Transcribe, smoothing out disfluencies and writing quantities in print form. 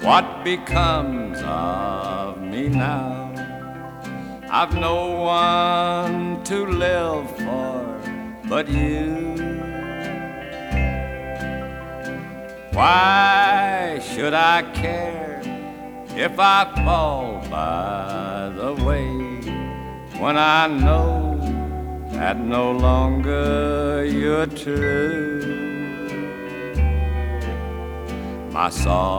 What becomes of me now? I've no one to live for but you. Why should I care if I fall by the way, when I know that no longer you're true? My song